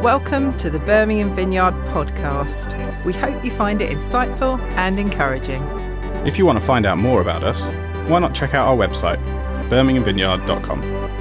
Welcome to the Birmingham Vineyard podcast. We hope you find it insightful and encouraging. If you want to find out more about us, why not check out our website, birminghamvineyard.com.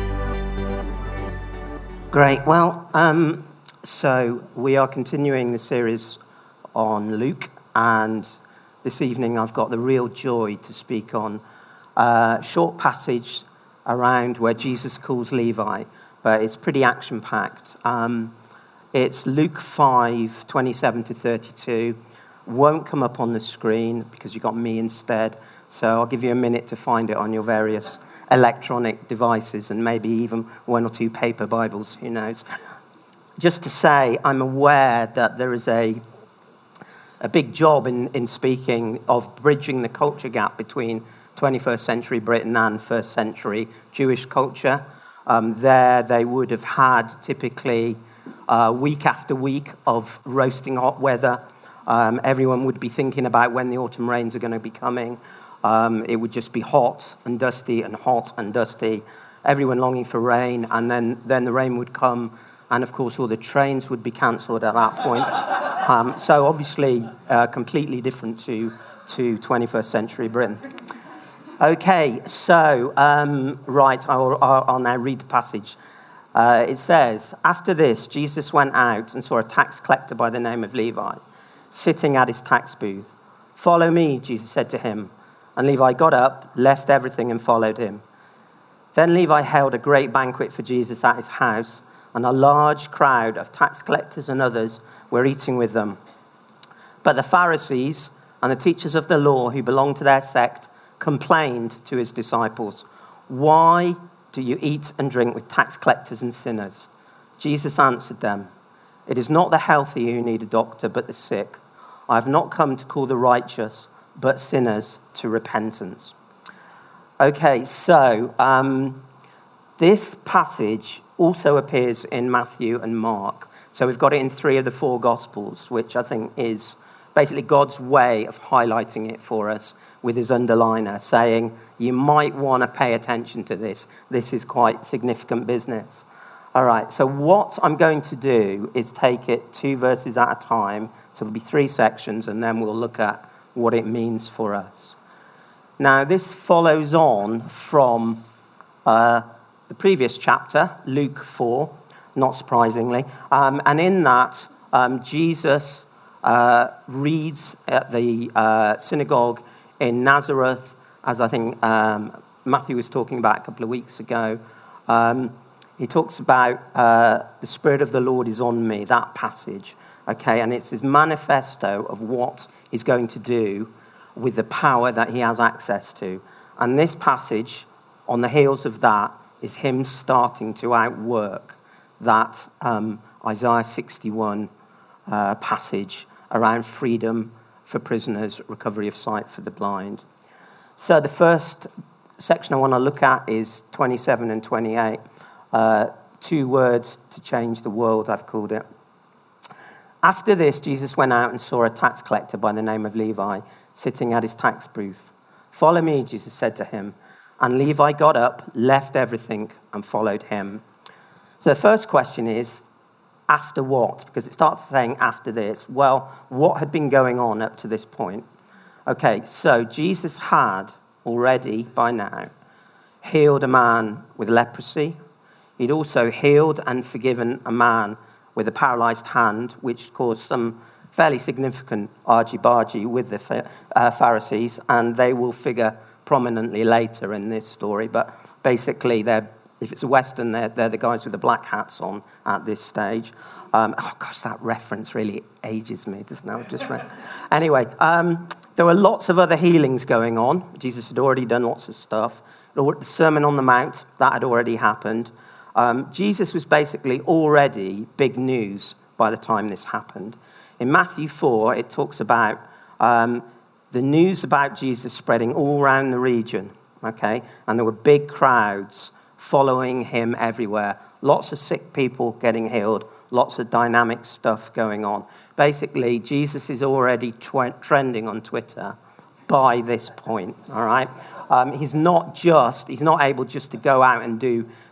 Great. Well, so we are continuing the series on Luke, and this evening I've got the real joy to speak on a short passage around where Jesus calls Levi, but it's pretty action-packed. It's Luke 5, 27 to 32. Won't come up on the screen because you've got me instead, so I'll give you a minute to find it on your various electronic devices and maybe even one or two paper Bibles, who knows. Just to say, I'm aware that there is a big job in speaking of bridging the culture gap between 21st century Britain and first century Jewish culture. There they would have had typically week after week of roasting hot weather. Everyone would be thinking about when the autumn rains are going to be coming. It would just be hot and dusty and hot and dusty. Everyone longing for rain, and then the rain would come, and of course all the trains would be cancelled at that point. So obviously completely different to 21st century Britain. Okay, so right, I'll now read the passage. It says, "After this, Jesus went out and saw a tax collector by the name of Levi, sitting at his tax booth. 'Follow me,' Jesus said to him. And Levi got up, left everything, and followed him. Then Levi held a great banquet for Jesus at his house, and a large crowd of tax collectors and others were eating with them. But the Pharisees and the teachers of the law who belonged to their sect complained to his disciples, 'Why do you eat and drink with tax collectors and sinners?' Jesus answered them, 'It is not the healthy who need a doctor, but the sick. I have not come to call the righteous, but sinners to repentance.'" Okay, so this passage also appears in Matthew and Mark. So we've got it in 3 of the 4 Gospels, which I think is basically God's way of highlighting it for us with his underliner, saying, you might want to pay attention to this. This is quite significant business. All right, so what I'm going to do is take it 2 verses at a time. So there'll be 3 sections, and then we'll look at what it means for us. Now, this follows on from the previous chapter, Luke 4, not surprisingly. And in that, Jesus reads at the synagogue in Nazareth, as I think Matthew was talking about a couple of weeks ago. He talks about the Spirit of the Lord is on me, that passage. Okay, and it's his manifesto of what he's going to do with the power that he has access to. And this passage, on the heels of that, is him starting to outwork that Isaiah 61 passage around freedom for prisoners, recovery of sight for the blind. So the first section I want to look at is 27 and 28. 2 words to change the world, I've called it. "After this, Jesus went out and saw a tax collector by the name of Levi, sitting at his tax booth. 'Follow me,' Jesus said to him. And Levi got up, left everything, and followed him." So the first question is, after what? Because it starts saying after this. Well, what had been going on up to this point? Okay, so Jesus had already, by now, healed a man with leprosy. He'd also healed and forgiven a man with a paralyzed hand, which caused some fairly significant argy-bargy with the Pharisees, and they will figure prominently later in this story. But basically, if it's a Western, they're the guys with the black hats on at this stage. Oh, gosh, that reference really ages me, doesn't it? Anyway, there were lots of other healings going on. Jesus had already done lots of stuff. The Sermon on the Mount, that had already happened. Jesus was basically already big news by the time this happened. In Matthew 4, it talks about the news about Jesus spreading all around the region, okay? And there were big crowds following him everywhere. Lots of sick people getting healed, lots of dynamic stuff going on. Basically, Jesus is already trending on Twitter by this point, all right? He's not able just to go out and do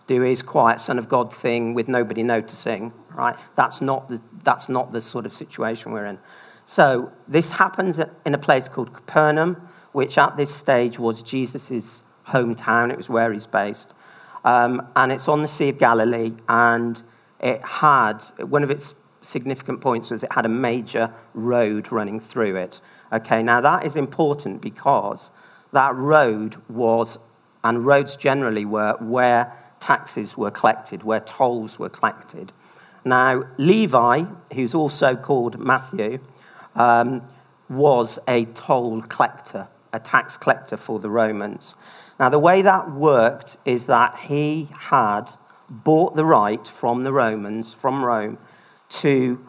do his quiet Son of God thing with nobody noticing, right? That's not the sort of situation we're in. So this happens in a place called Capernaum, which at this stage was Jesus' hometown. It was where he's based. And it's on the Sea of Galilee, and it had, one of its significant points was it had a major road running through it. Okay, now that is important because that road was, and roads generally were, where taxes were collected, where tolls were collected. Now, Levi, who's also called Matthew, was a toll collector, a tax collector for the Romans. Now, the way that worked is that he had bought the right from the Romans, from Rome, to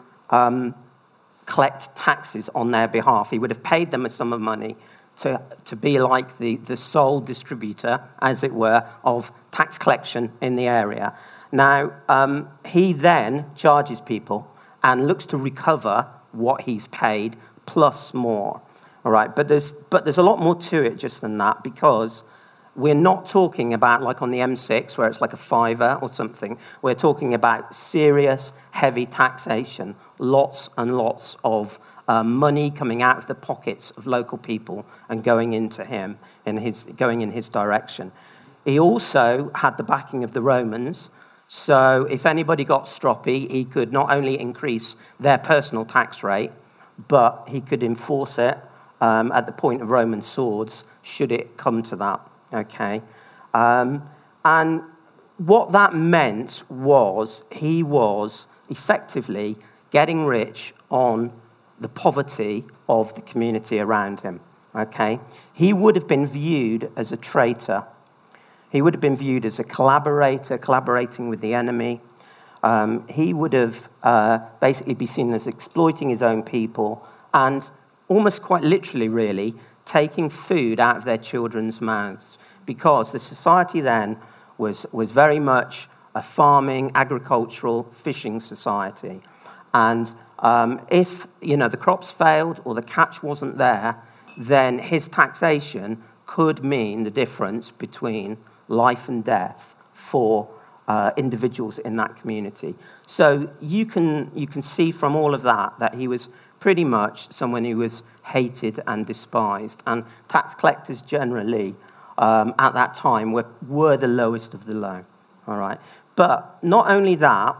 collect taxes on their behalf. He would have paid them a sum of money to be like the sole distributor, as it were, of tax collection in the area. Now, he then charges people and looks to recover what he's paid plus more. All right, but there's a lot more to it just than that, because we're not talking about like on the M6 where it's like a fiver or something. We're talking about serious, heavy taxation, lots and lots of money coming out of the pockets of local people and going into him, going in his direction. He also had the backing of the Romans. So if anybody got stroppy, he could not only increase their personal tax rate, but he could enforce it at the point of Roman swords, should it come to that, okay? And what that meant was he was effectively getting rich on the poverty of the community around him, okay? He would have been viewed as a traitor. He would have been viewed as a collaborator, collaborating with the enemy. He would have basically be seen as exploiting his own people and almost quite literally, really, taking food out of their children's mouths, because the society then was very much a farming, agricultural, fishing society. And if the crops failed or the catch wasn't there, then his taxation could mean the difference between life and death for individuals in that community. So you can see from all of that he was pretty much someone who was hated and despised. And tax collectors generally at that time were the lowest of the low. All right. But not only that,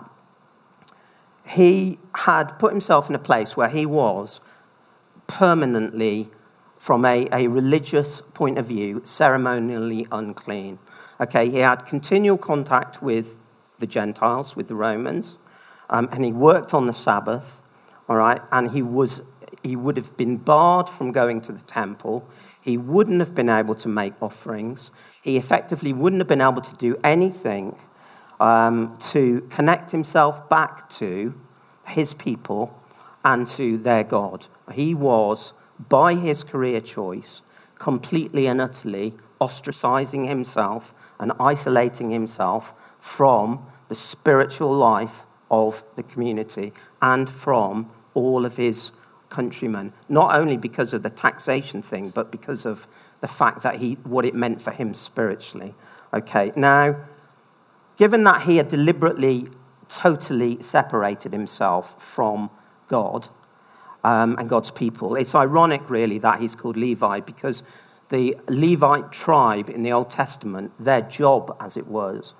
he had put himself in a place where he was permanently, from a religious point of view, ceremonially unclean. Okay, he had continual contact with the Gentiles, with the Romans, and he worked on the Sabbath, all right, and he would have been barred from going to the temple. He wouldn't have been able to make offerings. He effectively wouldn't have been able to do anything to connect himself back to his people and to their God. He was, by his career choice, completely and utterly ostracizing himself and isolating himself from the spiritual life of the community and from all of his countrymen, not only because of the taxation thing, but because of the fact that what it meant for him spiritually. Okay, now, given that he had deliberately, totally separated himself from God and God's people, it's ironic, really, that he's called Levi, because the Levite tribe in the Old Testament, their job, as it was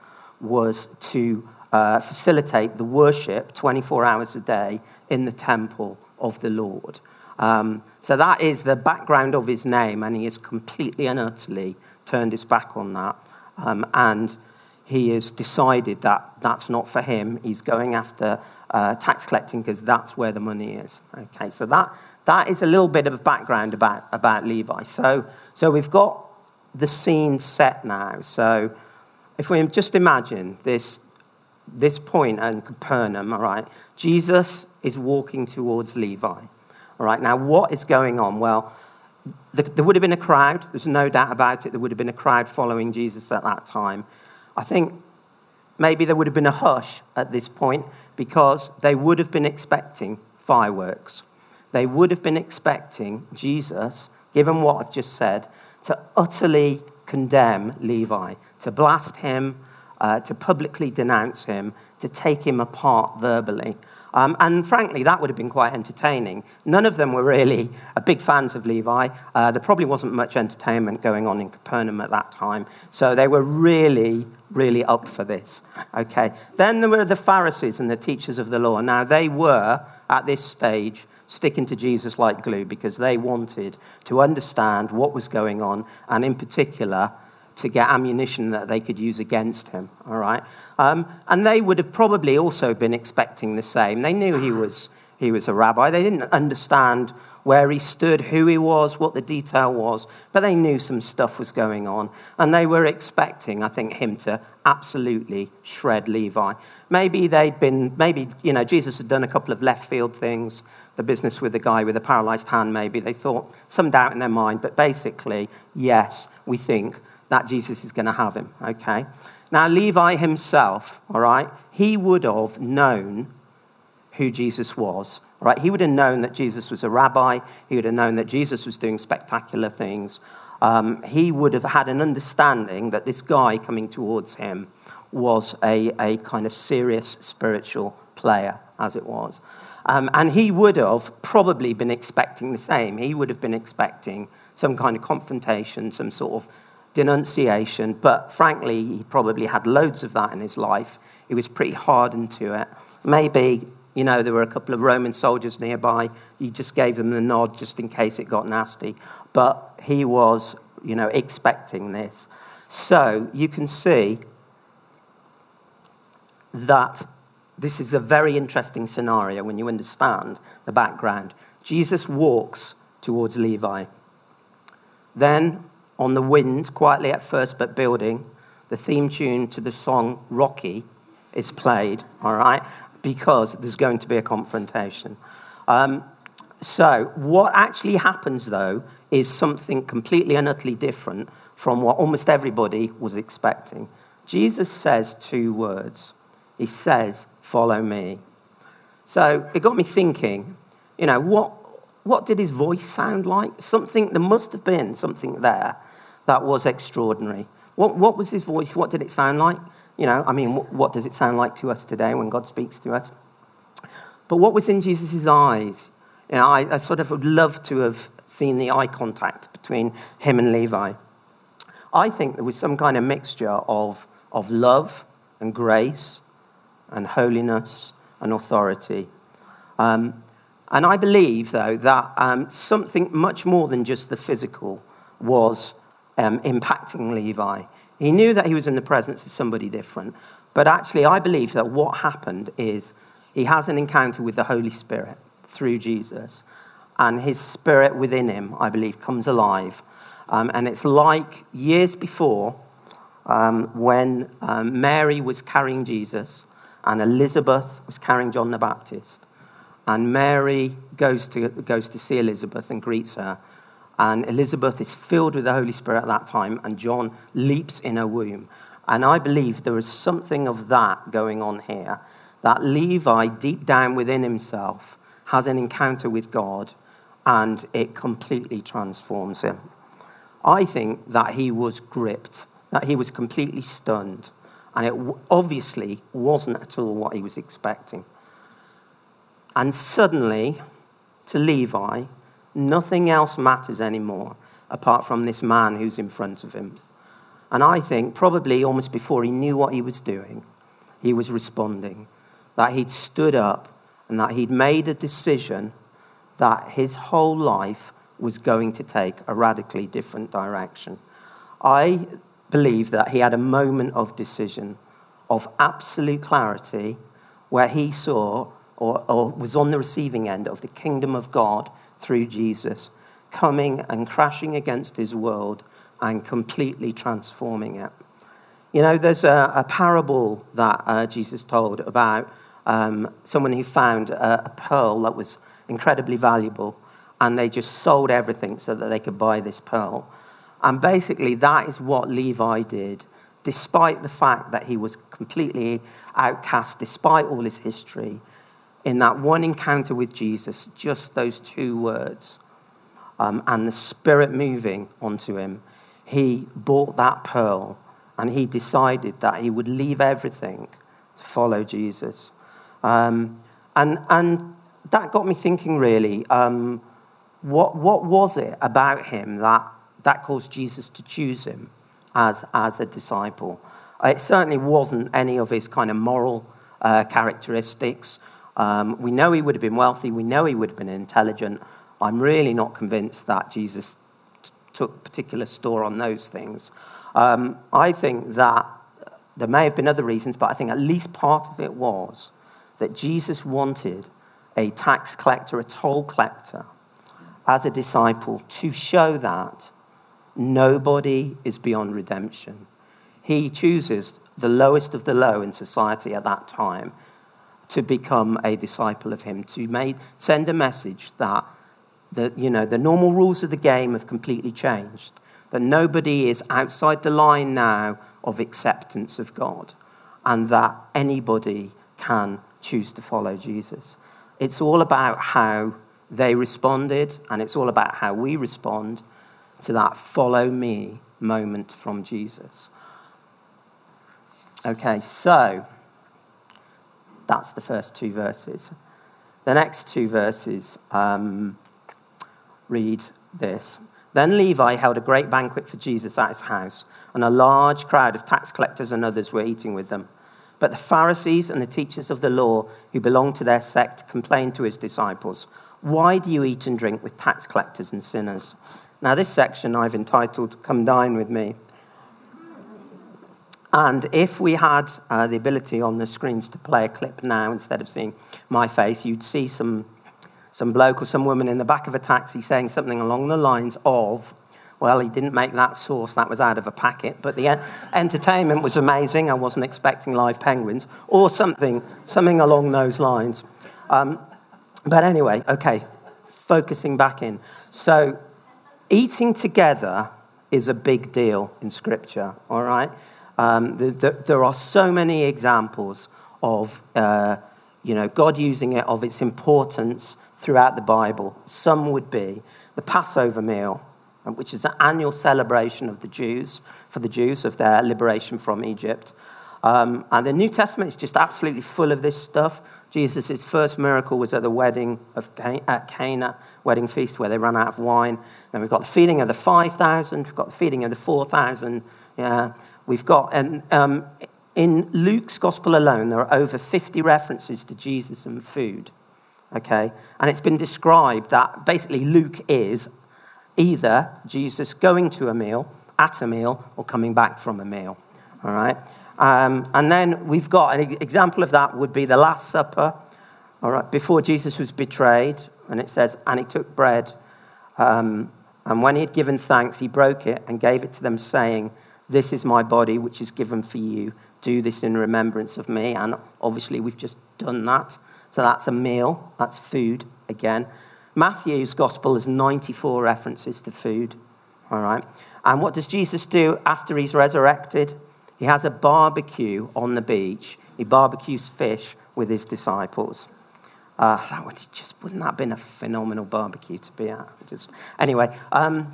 to facilitate the worship 24 hours a day in the temple of the Lord. So that is the background of his name, and he has completely and utterly turned his back on that. And he has decided that that's not for him. He's going after tax collecting because that's where the money is. Okay, so that is a little bit of a background about Levi. So we've got the scene set now. So if we just imagine this point in Capernaum, all right, Jesus is walking towards Levi. All right, now what is going on? Well, there would have been a crowd. There's no doubt about it. There would have been a crowd following Jesus at that time. I think maybe there would have been a hush at this point because they would have been expecting fireworks. They would have been expecting Jesus, given what I've just said, to utterly condemn Levi, to blast him to publicly denounce him, to take him apart verbally. And frankly, that would have been quite entertaining. None of them were really big fans of Levi. There probably wasn't much entertainment going on in Capernaum at that time. So they were really, really up for this. Okay. Then there were the Pharisees and the teachers of the law. Now, they were, at this stage, sticking to Jesus like glue because they wanted to understand what was going on, and in particular, to get ammunition that they could use against him, all right? And they would have probably also been expecting the same. They knew he was a rabbi. They didn't understand where he stood, who he was, what the detail was, but they knew some stuff was going on. And they were expecting, I think, him to absolutely shred Levi. Maybe Jesus had done a couple of left field things, the business with the guy with the paralyzed hand, maybe. They thought, some doubt in their mind, but basically, yes, we think that Jesus is going to have him, okay? Now, Levi himself, all right, he would have known who Jesus was, all right? He would have known that Jesus was a rabbi. He would have known that Jesus was doing spectacular things. He would have had an understanding that this guy coming towards him was a kind of serious spiritual player, as it was. And he would have probably been expecting the same. He would have been expecting some kind of confrontation, some sort of denunciation, but frankly, he probably had loads of that in his life. He was pretty hardened to it. Maybe, there were a couple of Roman soldiers nearby. He just gave them the nod just in case it got nasty. But he was, expecting this. So you can see that this is a very interesting scenario when you understand the background. Jesus walks towards Levi. Then, on the wind, quietly at first but building, the theme tune to the song Rocky is played, all right, because there's going to be a confrontation. So what actually happens, though, is something completely and utterly different from what almost everybody was expecting. Jesus says two words. He says, "Follow me." So it got me thinking, what did his voice sound like? There must have been something there that was extraordinary. What was his voice? What did it sound like? What does it sound like to us today when God speaks to us? But what was in Jesus' eyes? I sort of would love to have seen the eye contact between him and Levi. I think there was some kind of mixture of love and grace and holiness and authority. And I believe, though, that something much more than just the physical was impacting Levi. He knew that he was in the presence of somebody different. But actually, I believe that what happened is he has an encounter with the Holy Spirit through Jesus. And his spirit within him, I believe, comes alive. And it's like years before when Mary was carrying Jesus and Elizabeth was carrying John the Baptist. And Mary goes to see Elizabeth and greets her. And Elizabeth is filled with the Holy Spirit at that time, and John leaps in her womb. And I believe there is something of that going on here, that Levi, deep down within himself, has an encounter with God, and it completely transforms him. I think that he was gripped, that he was completely stunned, and it obviously wasn't at all what he was expecting. And suddenly, to Levi, nothing else matters anymore apart from this man who's in front of him. And I think probably almost before he knew what he was doing, he was responding, that he'd stood up and that he'd made a decision that his whole life was going to take a radically different direction. I believe that he had a moment of decision, of absolute clarity, where he saw or was on the receiving end of the kingdom of God through Jesus, coming and crashing against his world and completely transforming it. There's a parable that Jesus told about someone who found a pearl that was incredibly valuable, and they just sold everything so that they could buy this pearl. And basically, that is what Levi did, despite the fact that he was completely outcast, despite all his history. In that one encounter with Jesus, just those two words, and the Spirit moving onto him, he bought that pearl and he decided that he would leave everything to follow Jesus. And that got me thinking, really, what was it about him that caused Jesus to choose him as a disciple? It certainly wasn't any of his kind of moral characteristics. We know he would have been wealthy. We know he would have been intelligent. I'm really not convinced that Jesus took particular store on those things. I think that there may have been other reasons, but I think at least part of it was that Jesus wanted a tax collector, a toll collector, as a disciple to show that nobody is beyond redemption. He chooses the lowest of the low in society at that time to become a disciple of him, to send a message that the normal rules of the game have completely changed, that nobody is outside the line now of acceptance of God, and that anybody can choose to follow Jesus. It's all about how they responded, and it's all about how we respond to that follow me moment from Jesus. Okay, so that's the first two verses. The next two verses read this. Then Levi held a great banquet for Jesus at his house, and a large crowd of tax collectors and others were eating with them. But the Pharisees and the teachers of the law who belonged to their sect complained to his disciples, "Why do you eat and drink with tax collectors and sinners?" Now this section I've entitled, "Come Dine With Me." And if we had the ability on the screens to play a clip now instead of seeing my face, you'd see some bloke or some woman in the back of a taxi saying something along the lines of, well, he didn't make that sauce, that was out of a packet, but the entertainment was amazing, I wasn't expecting live penguins, or something along those lines. But anyway, okay, focusing back in. So eating together is a big deal in Scripture, all right? There are so many examples of God using it, of its importance throughout the Bible. Some would be the Passover meal, which is an annual celebration of the Jews of their liberation from Egypt. And the New Testament is just absolutely full of this stuff. Jesus' first miracle was at the wedding at Cana, wedding feast, where they ran out of wine. Then we've got the feeding of the 5,000. We've got the feeding of the 4,000. Yeah, we've got, in Luke's gospel alone, there are over 50 references to Jesus and food. Okay, and it's been described that basically Luke is either Jesus going to a meal, at a meal, or coming back from a meal. All right. And then we've got an example of that would be the Last Supper, all right, before Jesus was betrayed. And it says, and he took bread, and when he had given thanks, he broke it and gave it to them, saying, "This is my body, which is given for you. Do this in remembrance of me." And obviously we've just done that. So that's a meal, that's food again. Matthew's gospel has 94 references to food, all right? And what does Jesus do after he's resurrected? He has a barbecue on the beach. He barbecues fish with his disciples. Wouldn't that have been a phenomenal barbecue to be at? Anyway, and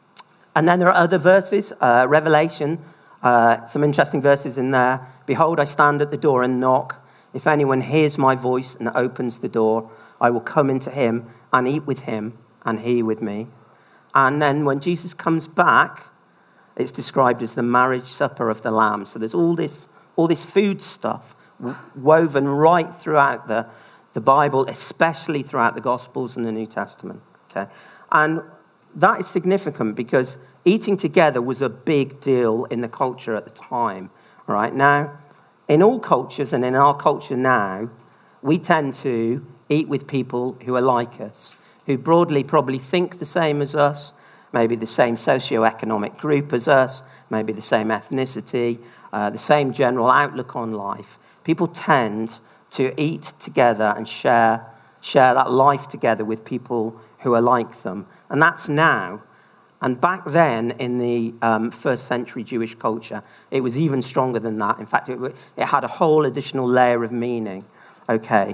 then there are other verses. Revelation, some interesting verses in there. "Behold, I stand at the door and knock. If anyone hears my voice and opens the door, I will come into him and eat with him and he with me." And then when Jesus comes back, it's described as the marriage supper of the Lamb. So there's all this food stuff woven right throughout the Bible, especially throughout the Gospels and the New Testament. Okay, and that is significant because eating together was a big deal in the culture at the time. All right, now in all cultures and in our culture now, we tend to eat with people who are like us, who broadly probably think the same as us, maybe the same socioeconomic group as us, maybe the same ethnicity, the same general outlook on life. People tend to eat together and share that life together with people who are like them. And that's now. And back then, in the first century Jewish culture, it was even stronger than that. In fact, it had a whole additional layer of meaning, okay,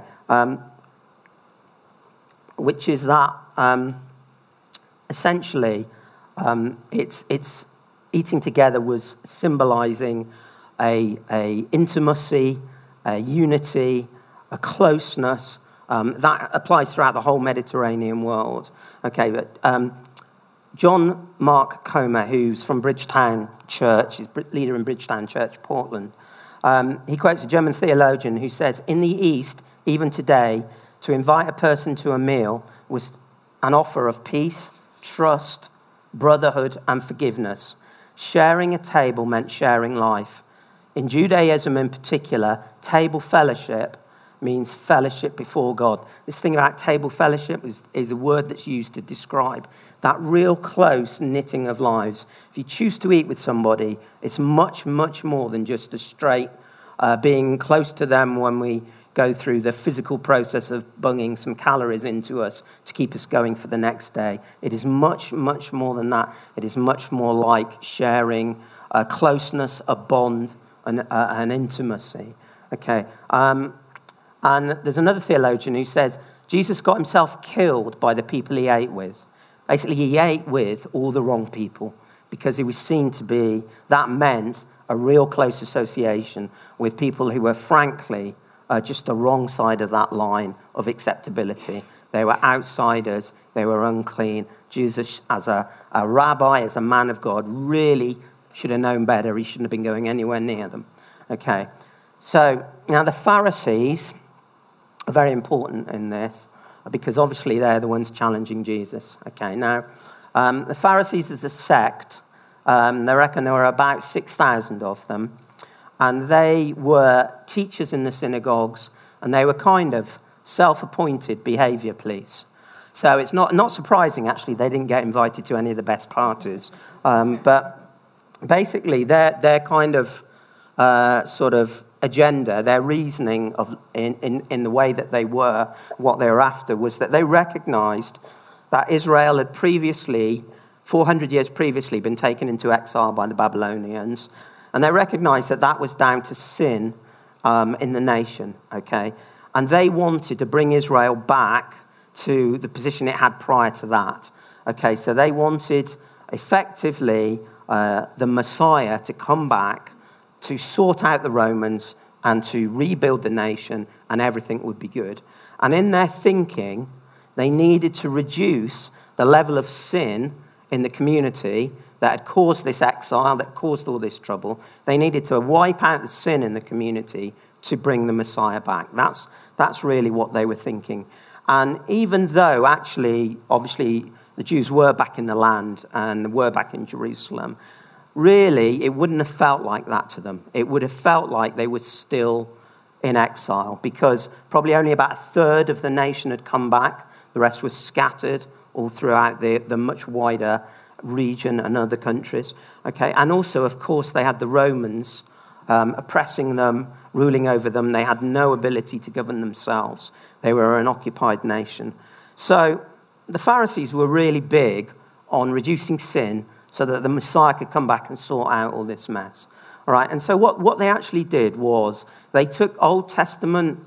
which is that essentially it's eating together was symbolizing a intimacy, a unity, a closeness. That applies throughout the whole Mediterranean world. Okay, but John Mark Comer, who's from Bridgetown Church, he's leader in Bridgetown Church, Portland, he quotes a German theologian who says, in the East, even today, to invite a person to a meal was an offer of peace, trust, brotherhood, and forgiveness. Sharing a table meant sharing life. In Judaism in particular, table fellowship means fellowship before God. This thing about table fellowship is a word that's used to describe that real close knitting of lives. If you choose to eat with somebody, it's much, much more than just a straight being close to them when we go through the physical process of bunging some calories into us to keep us going for the next day. It is much, much more than that. It is much more like sharing a closeness, a bond, an intimacy. Okay. And there's another theologian who says Jesus got himself killed by the people he ate with. Basically, he ate with all the wrong people because he was seen to be, that meant a real close association with people who were frankly just the wrong side of that line of acceptability. They were outsiders. They were unclean. Jesus, as a rabbi, as a man of God, really should have known better. He shouldn't have been going anywhere near them. Okay. So now the Pharisees are very important in this because obviously they're the ones challenging Jesus. Okay. Now, the Pharisees is a sect. They reckon there were about 6,000 of them. And they were teachers in the synagogues, and they were kind of self-appointed behavior police. So it's not surprising, actually, they didn't get invited to any of the best parties. But basically, their kind of sort of agenda, their reasoning in the way that they were, what they were after, was that they recognized that Israel had previously, 400 years previously, been taken into exile by the Babylonians. And they recognized that that was down to sin in the nation, okay? And they wanted to bring Israel back to the position it had prior to that, okay? So they wanted, effectively, the Messiah to come back to sort out the Romans and to rebuild the nation, and everything would be good. And in their thinking, they needed to reduce the level of sin in the community that had caused this exile, that caused all this trouble. They needed to wipe out the sin in the community to bring the Messiah back. That's really what they were thinking. And even though, actually, obviously, the Jews were back in the land and were back in Jerusalem, really, it wouldn't have felt like that to them. It would have felt like they were still in exile because probably only about a third of the nation had come back. The rest was scattered all throughout the much wider region and other countries. Okay, and also, of course, they had the Romans oppressing them, ruling over them. They had no ability to govern themselves. They were an occupied nation. So the Pharisees were really big on reducing sin so that the Messiah could come back and sort out all this mess. All right, and so what they actually did was they took Old Testament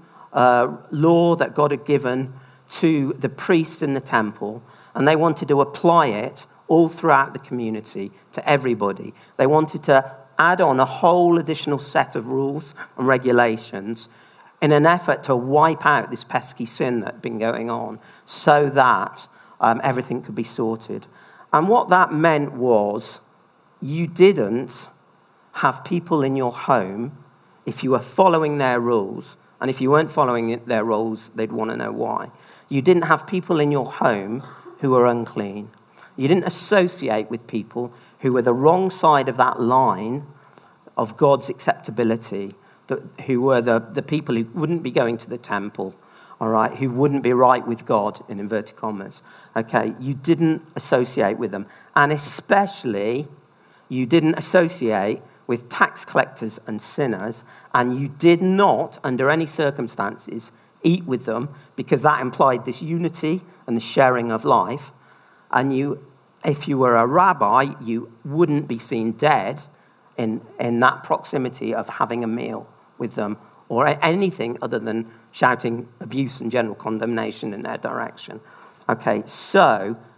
law that God had given to the priests in the temple, and they wanted to apply it all throughout the community, to everybody. They wanted to add on a whole additional set of rules and regulations in an effort to wipe out this pesky sin that had been going on so that everything could be sorted. And what that meant was you didn't have people in your home, if you were following their rules, and if you weren't following their rules, they'd want to know why. You didn't have people in your home who were unclean. You didn't associate with people who were the wrong side of that line of God's acceptability, who were the people who wouldn't be going to the temple, all right, who wouldn't be right with God, in inverted commas. Okay, you didn't associate with them. And especially, you didn't associate with tax collectors and sinners, and you did not, under any circumstances, eat with them, because that implied this unity and the sharing of life. And if you were a rabbi, you wouldn't be seen dead in that proximity of having a meal with them or anything other than shouting abuse and general condemnation in their direction. Okay, so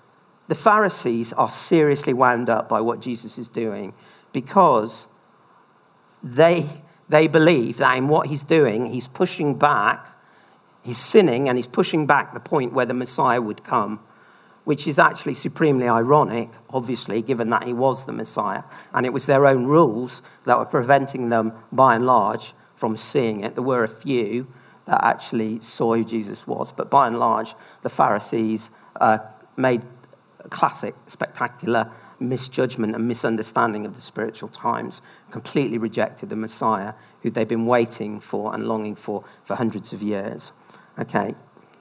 the Pharisees are seriously wound up by what Jesus is doing because they believe that in what he's doing, he's pushing back, he's sinning, and he's pushing back the point where the Messiah would come, which is actually supremely ironic, obviously, given that he was the Messiah. And it was their own rules that were preventing them, by and large, from seeing it. There were a few that actually saw who Jesus was, but by and large, the Pharisees made a classic, spectacular misjudgment and misunderstanding of the spiritual times, completely rejected the Messiah who they've been waiting for and longing for hundreds of years. Okay.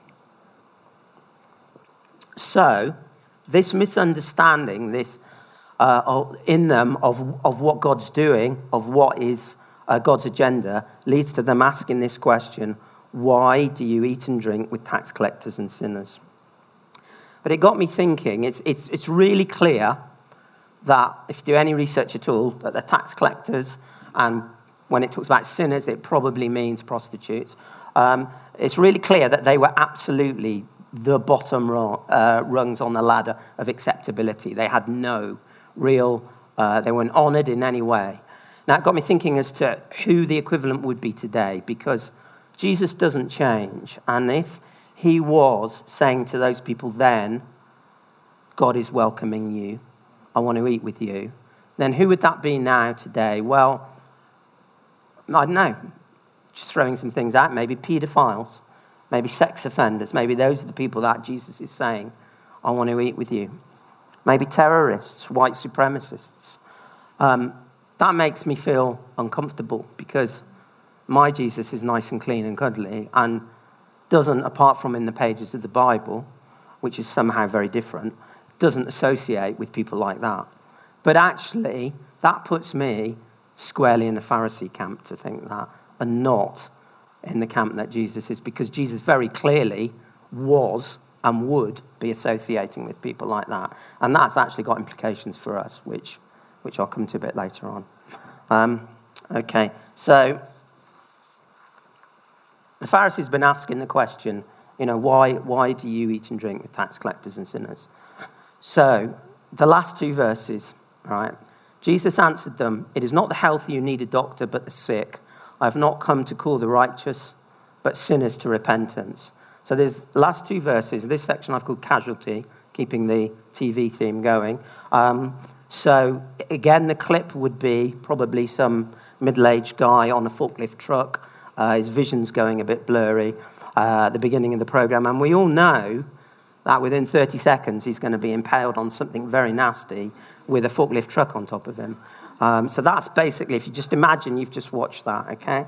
So, this misunderstanding, this in them of what God's doing, of what is God's agenda, leads to them asking this question: why do you eat and drink with tax collectors and sinners? But it got me thinking. It's really clear that if you do any research at all, that the tax collectors, and when it talks about sinners, it probably means prostitutes. It's really clear that they were absolutely the bottom rungs on the ladder of acceptability. They had no real, they weren't honoured in any way. Now, it got me thinking as to who the equivalent would be today, because Jesus doesn't change. And if he was saying to those people then, God is welcoming you, I want to eat with you, then who would that be now today? Well, I don't know. Just throwing some things out. Maybe paedophiles. Maybe sex offenders. Maybe those are the people that Jesus is saying, I want to eat with you. Maybe terrorists, white supremacists. That makes me feel uncomfortable because my Jesus is nice and clean and cuddly and doesn't, apart from in the pages of the Bible, which is somehow very different, doesn't associate with people like that. But actually, that puts me squarely in the Pharisee camp to think that, and not in the camp that Jesus is, because Jesus very clearly was and would be associating with people like that. And that's actually got implications for us, which I'll come to a bit later on. Okay, so the Pharisees have been asking the question, why do you eat and drink with tax collectors and sinners? So, the last two verses, right? Jesus answered them, it is not the healthy who need a doctor, but the sick. I have not come to call the righteous, but sinners to repentance. So there's the last two verses. This section I've called Casualty, keeping the TV theme going. So again, the clip would be probably some middle-aged guy on a forklift truck. His vision's going a bit blurry at the beginning of the program. And we all know that within 30 seconds, he's going to be impaled on something very nasty with a forklift truck on top of him. So that's basically, if you just imagine you've just watched that, okay?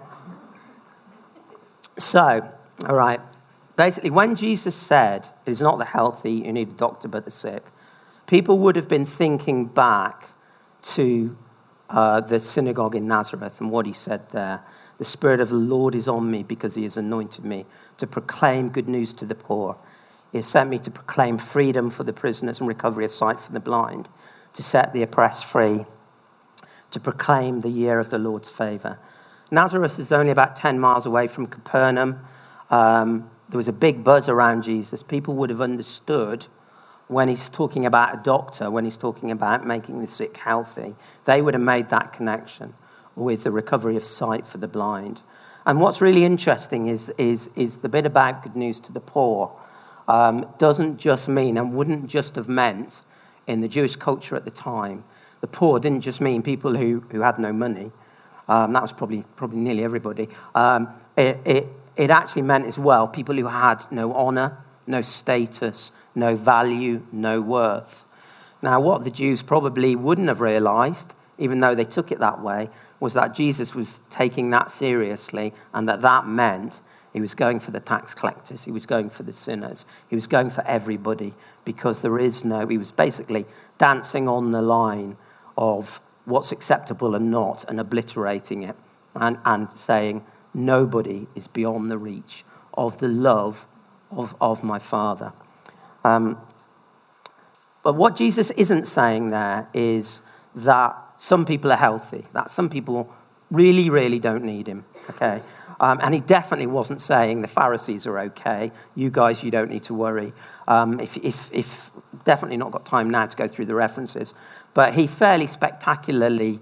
So, all right. Basically, when Jesus said, it is not the healthy who need a doctor, but the sick, people would have been thinking back to the synagogue in Nazareth and what he said there. The Spirit of the Lord is on me because he has anointed me to proclaim good news to the poor. He has sent me to proclaim freedom for the prisoners and recovery of sight for the blind, to set the oppressed free, to proclaim the year of the Lord's favor. Nazareth is only about 10 miles away from Capernaum. There was a big buzz around Jesus. People would have understood when he's talking about a doctor, when he's talking about making the sick healthy. They would have made that connection with the recovery of sight for the blind. And what's really interesting is the bit about good news to the poor doesn't just mean, and wouldn't just have meant in the Jewish culture at the time, the poor didn't just mean people who had no money. That was probably nearly everybody. It actually meant as well people who had no honor, no status, no value, no worth. Now, what the Jews probably wouldn't have realized, even though they took it that way, was that Jesus was taking that seriously, and that meant he was going for the tax collectors, he was going for the sinners, he was going for everybody, because he was basically dancing on the line of what's acceptable and not, and obliterating it, and saying, nobody is beyond the reach of the love of my Father. But what Jesus isn't saying there is that some people are healthy, that some people really, really don't need him, okay? And he definitely wasn't saying the Pharisees are okay. You guys, you don't need to worry. If definitely not got time now to go through the references. But he fairly spectacularly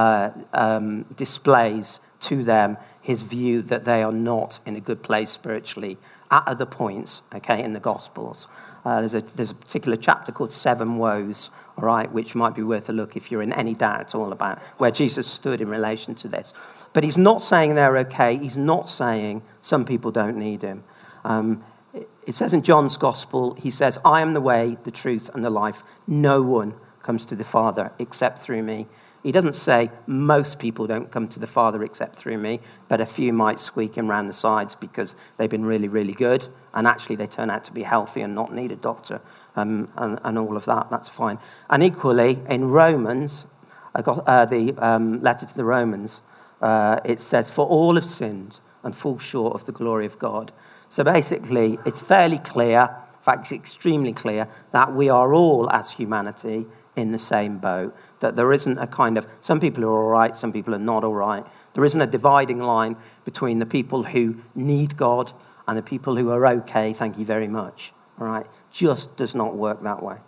displays to them his view that they are not in a good place spiritually at other points, okay, in the Gospels. There's a particular chapter called 7 Woes, all right, which might be worth a look if you're in any doubt at all about where Jesus stood in relation to this. But he's not saying they're okay. He's not saying some people don't need him. It says in John's Gospel, he says, I am the way, the truth, and the life. No one comes to the Father except through me. He doesn't say most people don't come to the Father except through me, but a few might squeak in around the sides because they've been really, really good, and actually they turn out to be healthy and not need a doctor, and all of that. That's fine. And equally, in Romans, the letter to the Romans, it says, for all have sinned and fall short of the glory of God. So basically, it's fairly clear, in fact, it's extremely clear, that we are all, as humanity, in the same boat. That there isn't a kind of, some people are all right, some people are not all right. There isn't a dividing line between the people who need God and the people who are okay, thank you very much. All right? Just does not work that way.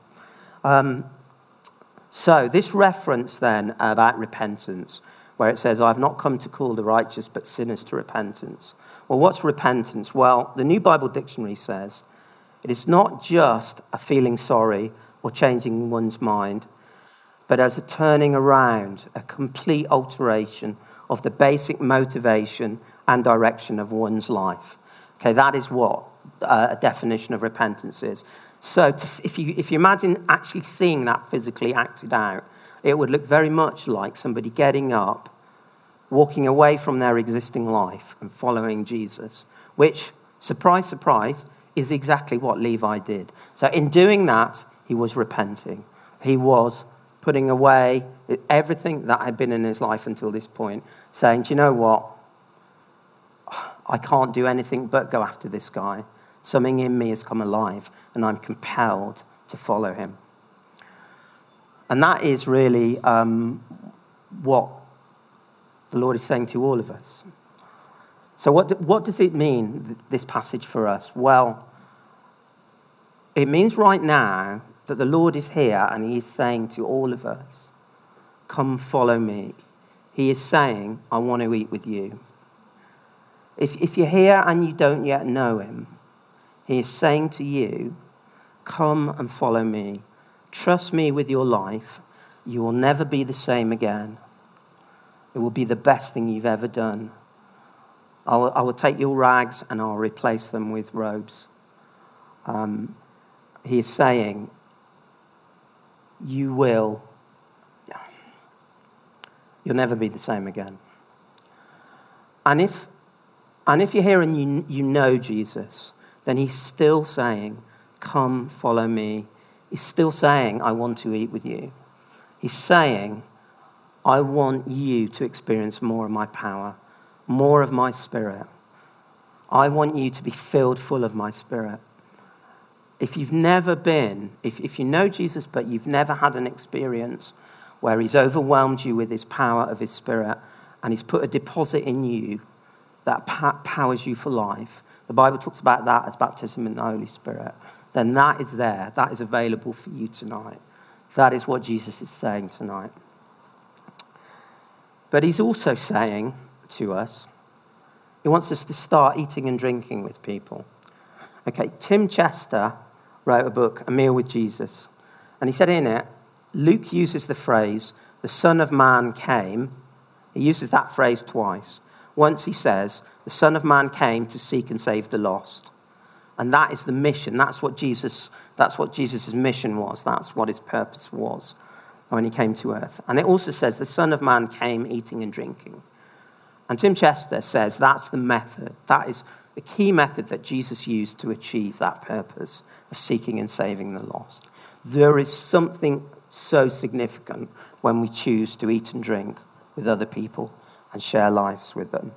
So this reference then about repentance, where it says, I've not come to call the righteous but sinners to repentance. Well, what's repentance? Well, the New Bible Dictionary says, it is not just a feeling sorry or changing one's mind, but as a turning around, a complete alteration of the basic motivation and direction of one's life. Okay, that is what a definition of repentance is. So if you imagine actually seeing that physically acted out, it would look very much like somebody getting up, walking away from their existing life and following Jesus, which, surprise, surprise, is exactly what Levi did. So in doing that, he was repenting. He was putting away everything that had been in his life until this point, saying, do you know what? I can't do anything but go after this guy. Something in me has come alive, and I'm compelled to follow him. And that is really what the Lord is saying to all of us. So what does it mean, this passage for us? Well, it means right now that the Lord is here and he is saying to all of us, come follow me. He is saying, I want to eat with you. If you're here and you don't yet know him, he is saying to you, come and follow me. Trust me with your life. You will never be the same again. It will be the best thing you've ever done. I will take your rags and I'll replace them with robes. He is saying, you'll never be the same again. And if you're here and you know Jesus, then he's still saying, come follow me. He's still saying, I want to eat with you. He's saying, I want you to experience more of my power, more of my spirit. I want you to be filled full of my spirit. If you've never been, if you know Jesus, but you've never had an experience where he's overwhelmed you with his power of his spirit and he's put a deposit in you that powers you for life, the Bible talks about that as baptism in the Holy Spirit, then that is there. That is available for you tonight. That is what Jesus is saying tonight. But he's also saying to us, he wants us to start eating and drinking with people. Okay, Tim Chester wrote a book, A Meal with Jesus. And he said in it, Luke uses the phrase, the Son of Man came. He uses that phrase twice. Once he says, the Son of Man came to seek and save the lost. And that is the mission. That's what Jesus' mission was. That's what his purpose was when he came to earth. And it also says the Son of Man came eating and drinking. And Tim Chester says that's the method. That is the key method that Jesus used to achieve that purpose of seeking and saving the lost. There is something so significant when we choose to eat and drink with other people and share our lives with them.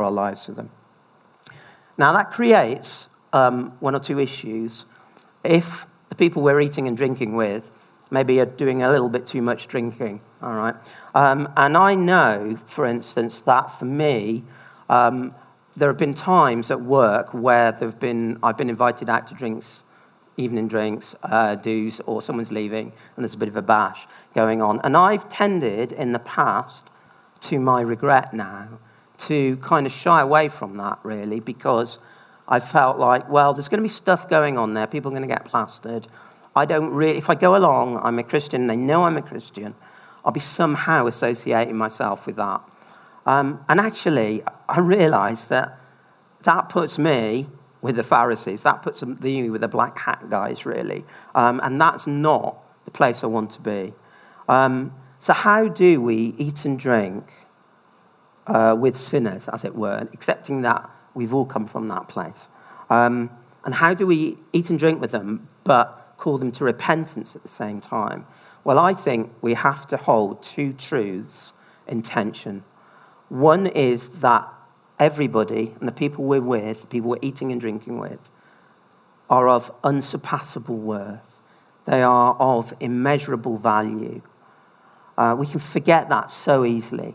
Now that creates one or two issues. If the people we're eating and drinking with maybe are doing a little bit too much drinking, all right? And I know, for instance, that for me, there have been times at work where I've been invited out to drinks, evening drinks, do's, or someone's leaving, and there's a bit of a bash going on. And I've tended in the past, to my regret now, to kind of shy away from that, really, because I felt like, well, there's going to be stuff going on there. People are going to get plastered. If I go along, I'm a Christian, they know I'm a Christian, I'll be somehow associating myself with that. And actually, I realised that puts me with the Pharisees. That puts me with the black hat guys, really. And that's not the place I want to be. So how do we eat and drink with sinners, as it were, accepting that we've all come from that place? And how do we eat and drink with them, but call them to repentance at the same time? Well, I think we have to hold two truths in tension. One is that everybody and the people we're with, the people we're eating and drinking with, are of unsurpassable worth. They are of immeasurable value. We can forget that so easily.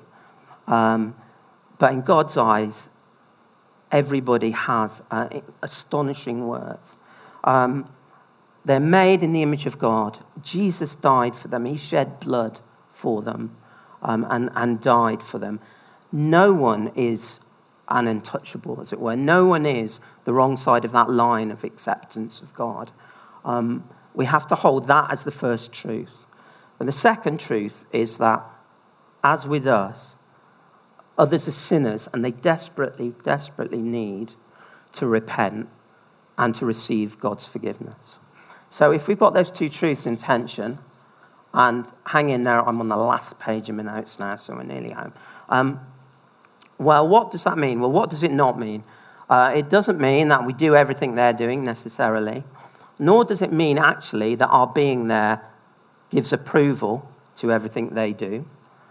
But in God's eyes, everybody has astonishing worth. They're made in the image of God. Jesus died for them. He shed blood for them and died for them. No one is an untouchable, as it were. No one is the wrong side of that line of acceptance of God. We have to hold that as the first truth. And the second truth is that, as with us, others are sinners and they desperately, desperately need to repent and to receive God's forgiveness. So if we've got those two truths in tension, and hang in there, I'm on the last page of my notes now, so we're nearly home. Well, what does that mean? Well, what does it not mean? It doesn't mean that we do everything they're doing necessarily, nor does it mean actually that our being there gives approval to everything they do.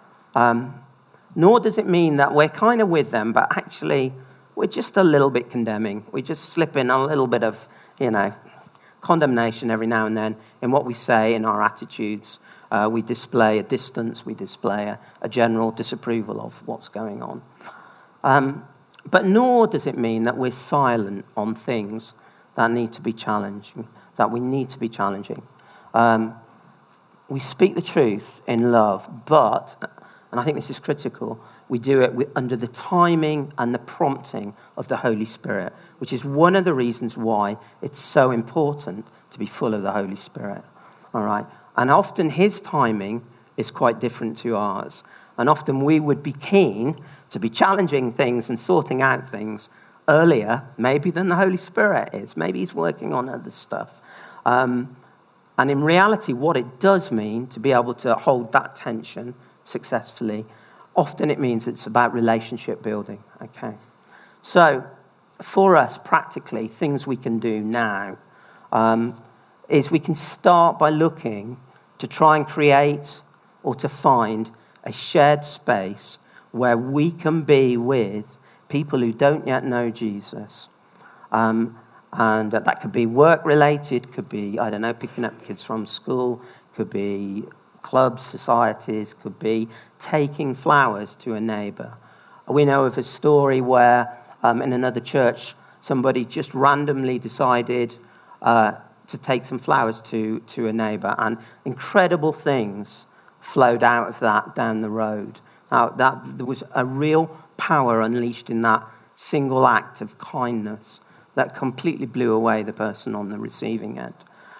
Nor does it mean that we're kind of with them, but actually we're just a little bit condemning. We just slip in a little bit of, condemnation every now and then in what we say, in our attitudes. We display a distance, we display a general disapproval of what's going on. But nor does it mean that we're silent on things that need to be challenging, that we need to be challenging. We speak the truth in love, but, and I think this is critical, we do it under the timing and the prompting of the Holy Spirit, which is one of the reasons why it's so important to be full of the Holy Spirit. All right? And often his timing is quite different to ours. And often we would be keen to be challenging things and sorting out things earlier, maybe, than the Holy Spirit is. Maybe he's working on other stuff. And in reality, what it does mean to be able to hold that tension successfully, often it means it's about relationship building, okay? So, for us, practically, things we can do now is we can start by looking to try and create or to find a shared space where we can be with people who don't yet know Jesus. And that could be work-related, could be, picking up kids from school, could be clubs, societies, could be taking flowers to a neighbour. We know of a story where in another church, somebody just randomly decided to take some flowers to a neighbour, and incredible things flowed out of that down the road. Now, there was a real power unleashed in that single act of kindness that completely blew away the person on the receiving end.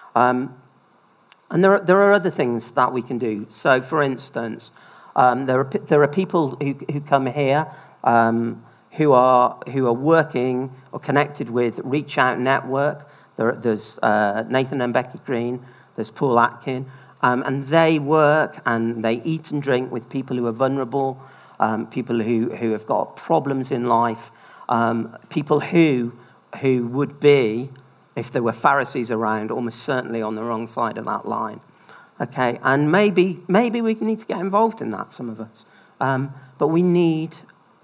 And there are other things that we can do. So, for instance, there are people who come here who are working or connected with Reach Out Network. There's Nathan and Becky Green. There's Paul Atkin. And they work and they eat and drink with people who are vulnerable, people who have got problems in life, people who would be, if there were Pharisees around, almost certainly on the wrong side of that line. Okay, and maybe we need to get involved in that, some of us. But we need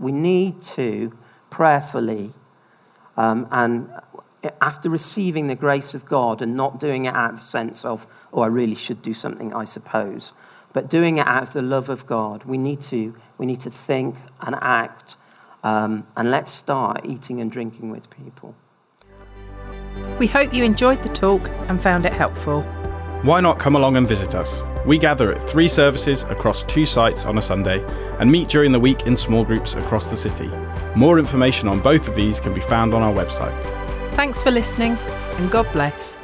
to prayerfully, and after receiving the grace of God and not doing it out of a sense of, I really should do something, I suppose, but doing it out of the love of God, we need to think and act And let's start eating and drinking with people. We hope you enjoyed the talk and found it helpful. Why not come along and visit us? We gather at 3 services across 2 sites on a Sunday and meet during the week in small groups across the city. More information on both of these can be found on our website. Thanks for listening, and God bless.